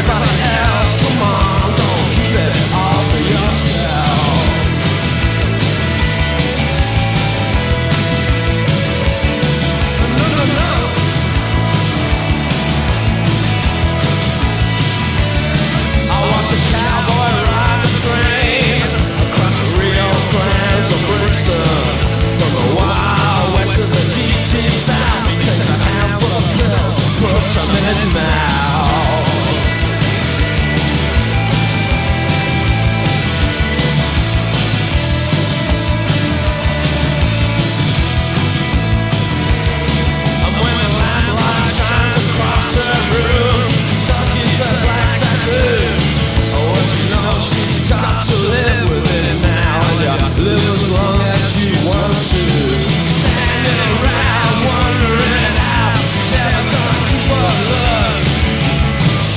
everybody else. Come on, don't keep it all for yourself. No, no, no. I watch a cowboy ride the train across the Rio Grande to Brixton. From the Wild West to the deep, deep South, he takes a handful of pills and puts them in his mouth. And when the lamplight shines across her room, he touches her black tattoo. Oh, well, she knows she's got to live